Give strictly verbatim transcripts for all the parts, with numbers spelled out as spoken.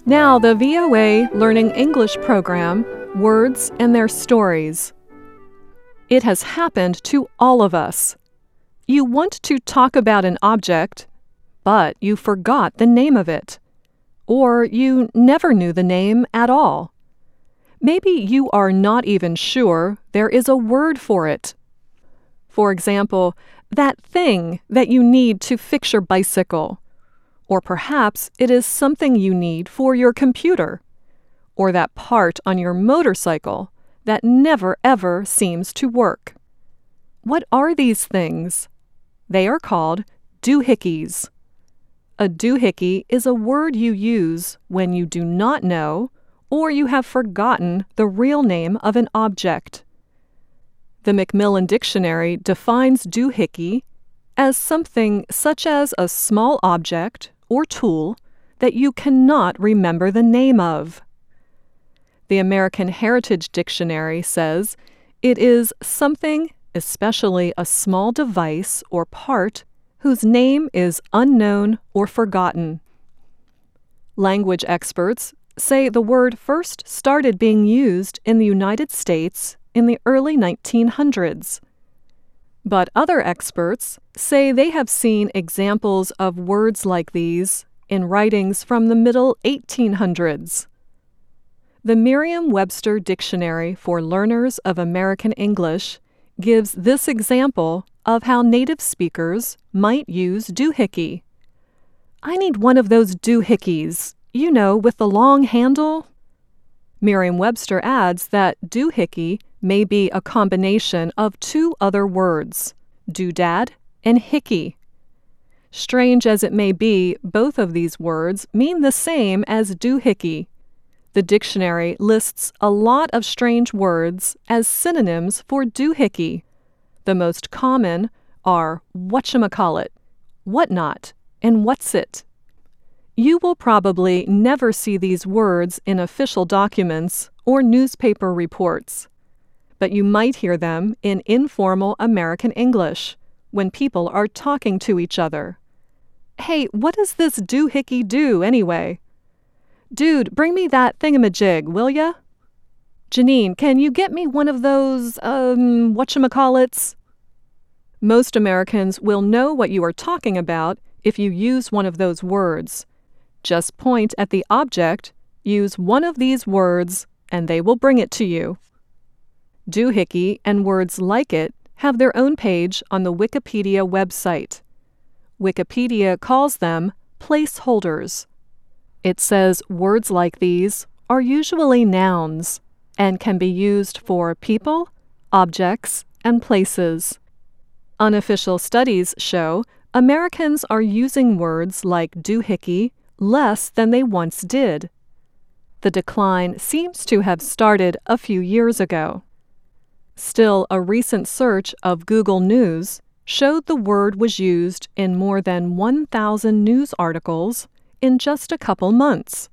Now, the V O A Learning English program, Words and Their Stories. It has happened to all of us. You want to talk about an object, but you forgot the name of it. Or you never knew the name at all. Maybe you are not even sure there is a word for it. For example, that thing that you need to fix your bicycle. Or perhaps it is something you need for your computer. Or that part on your motorcycle that never ever seems to work. What are these things? They are called doohickeys. A doohickey is a word you use when you do not know or you have forgotten the real name of an object. The Macmillan Dictionary defines doohickey as something such as a small object or tool that you cannot remember the name of. The American Heritage Dictionary says it is something, especially a small device or part, whose name is unknown or forgotten. Language experts say the word first started being used in the United States in the early nineteen hundreds. But other experts say they have seen examples of words like these in writings from the middle eighteen hundreds. The Merriam-Webster Dictionary for Learners of American English gives this example of how native speakers might use doohickey. I need one of those doohickeys, you know, with the long handle. Merriam-Webster adds that doohickey may be a combination of two other words, doodad and hickey. Strange as it may be, both of these words mean the same as doohickey. The dictionary lists a lot of strange words as synonyms for doohickey. The most common are whatchamacallit, whatnot, and whatsit. You will probably never see these words in official documents or newspaper reports, but you might hear them in informal American English when people are talking to each other. Hey, what does this doohickey do anyway? Dude, bring me that thingamajig, will ya? Janine, can you get me one of those, um, whatchamacallits? Most Americans will know what you are talking about if you use one of those words. Just point at the object, use one of these words, and they will bring it to you. Doohickey and words like it have their own page on the Wikipedia website. Wikipedia calls them placeholders. It says words like these are usually nouns and can be used for people, objects, and places. Unofficial studies show Americans are using words like doohickey less than they once did. The decline seems to have started a few years ago. Still, a recent search of Google News showed the word was used in more than one thousand news articles in just a couple months.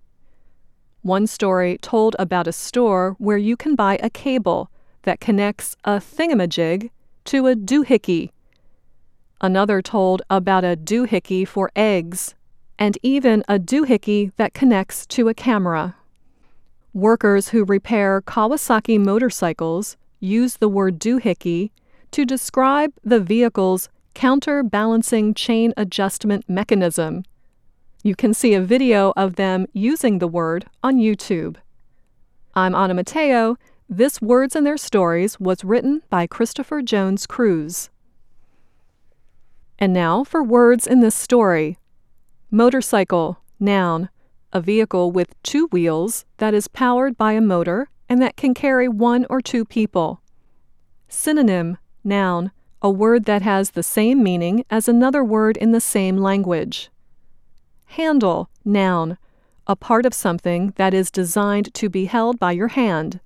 One story told about a store where you can buy a cable that connects a thingamajig to a doohickey. Another told about a doohickey for eggs, and even a doohickey that connects to a camera. Workers who repair Kawasaki motorcycles use the word doohickey to describe the vehicle's counterbalancing chain adjustment mechanism. You can see a video of them using the word on YouTube. I'm Anna Mateo. This Words and Their Stories was written by Christopher Jones Cruz. And now for words in this story. Motorcycle, noun, a vehicle with two wheels that is powered by a motor and that can carry one or two people. Synonym, noun, a word that has the same meaning as another word in the same language. Handle, noun, a part of something that is designed to be held by your hand.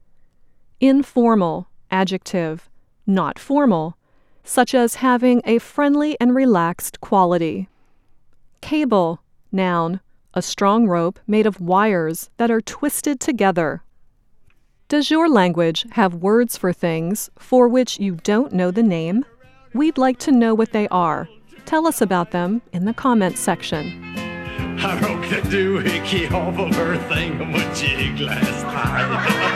Informal, adjective, not formal, such as having a friendly and relaxed quality. Cable, noun, a strong rope made of wires that are twisted together. Does your language have words for things for which you don't know the name? We'd like to know what they are. Tell us about them in the comments section. I broke the doohickey off of her thingamajig last night.